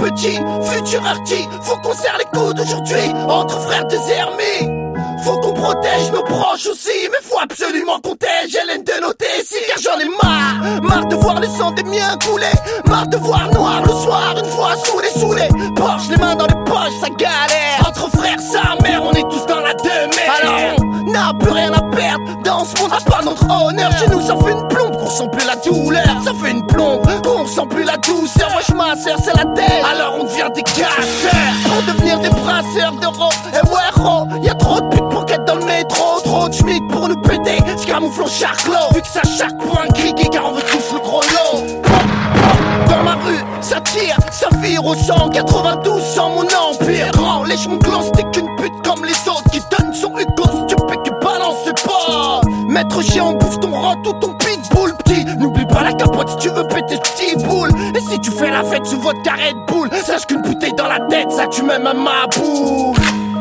petit, futur arty. Faut qu'on serre les coudes aujourd'hui, entre frères désarmés. Faut qu'on protège nos proches aussi, mais faut absolument qu'on tège Hélène de nos ici, car j'en ai marre de voir le sang des miens couler, marre de voir noir le soir, une fois saoulé, Porsche les mains dans les poches, ça galère. Entre frères, sa mère, on est tous dans la demeure. Alors on n'a plus rien à perdre dans ce monde, à part notre honneur. Chez nous ça fait une plombe qu'on sent plus la douleur, ça fait une plombe qu'on sent plus la douceur. Wesh ma sœur, c'est la tête, alors on devient des casseurs pour devenir des brasseurs d'euros. Et ouais gros, y'a trop de putes pour qu'être dans le métro, trop de schmitt pour nous péter, se camoufle en charclos, vu que ça chaque point criqué car on veut tous le gros lot. Dans ma rue, ça tire, ça vire au 192 sans mon empire. Grand, lèche mon glance, t'es qu'une pute comme les autres qui donne son Hugo, stupide qui balance pas. Maître chien, bouffe ton rot ou ton pitbull petit. N'oublie pas la capote si tu veux péter ce petit boule. Et si tu fais la fête sous votre carré de boule, sache qu'une bouteille dans la tête, ça tue même à ma boule.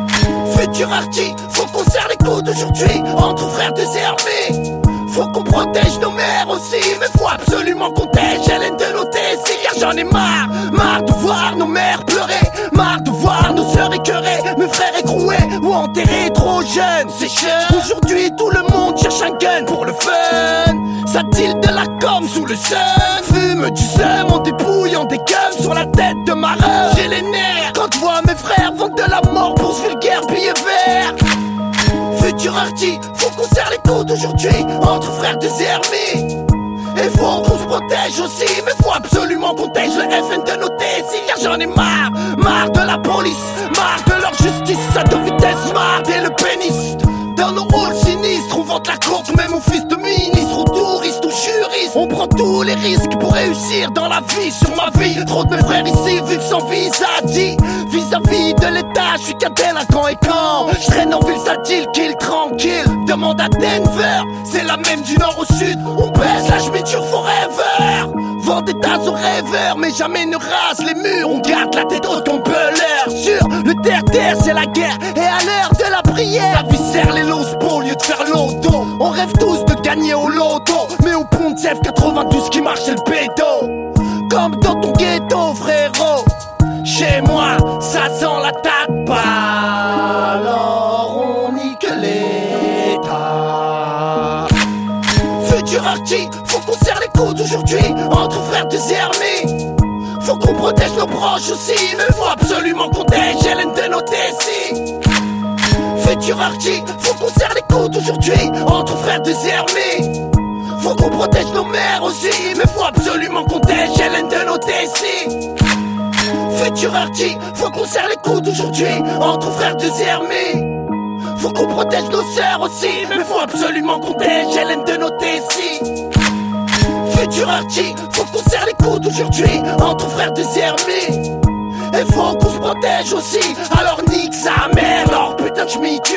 Futur arty, faut qu'on serre les coudes aujourd'hui, entre frères désarmés. Faut qu'on protège nos mères aussi, mais faut absolument qu'on tège Hélène de nos ici, car j'en ai marre de voir nos mères pleurer, marre de voir nos sœurs écœurées, mes frères écroués ou enterrés trop jeunes. C'est cher, aujourd'hui tout le monde cherche un gun pour le fun. Ça deal de la com sous le sun, fume du seum en dépouillant des gums sur la tête de ma rêve. J'ai les nerfs quand je vois mes frères vendre de la mort pour ce vulgaire billet vert. Futur arty, faut qu'on serre les coudes aujourd'hui, entre frères désarmés. Et faut qu'on se protège aussi, mais faut absolument qu'on tège le FN de nos ici, car j'en ai marre de la police, marre de leur justice à deux vitesses, marre des le pénis. Dans nos halls sinistres, on vante la courte même au fils de ministre, aux touristes, aux juristes. On prend tous les risques pour réussir dans la vie, sur ma vie. Trop de mes frères ici vivent sans visa dit, vis-à-vis de l'état, je suis qu'un délinquant et quand je traîne en ville, ça deal, kill tranquille. Demande à Denver, c'est la même du nord au sud. On baisse la schmiture forever. Vend des tasses aux rêveurs, mais jamais ne rase les murs. On garde la tête haute qu'on peut l'heure. Sur le terre-terre, c'est la guerre, et à l'heure de la prière, sa vie serre les los au lieu de faire l'auto. On rêve tous de gagner au loto, mais au pont de Sèvres 92 qui marche c'est le pédo. Comme dans ton ghetto frérot, chez moi ça sent la tape. Alors on nique l'état. Futur arty, faut qu'on serre les coudes aujourd'hui, entre frères désarmés. Faut qu'on protège nos proches aussi, mais faut absolument qu'on tège Hélène de nos ici. Futur arty, faut qu'on serre les coudes aujourd'hui, entre frères désarmés. Faut qu'on protège nos mères aussi, mais faut absolument qu'on tège Hélène de nos ici. Futur arty, faut qu'on serre les coudes aujourd'hui, entre frères désarmés. Faut qu'on protège nos sœurs aussi, mais faut absolument qu'on tège Hélène de nos ici. Futur arty, faut qu'on serre les coudes aujourd'hui, entre frères désarmés. Et faut qu'on se protège aussi, alors nique sa mère, leur putain de schmitt.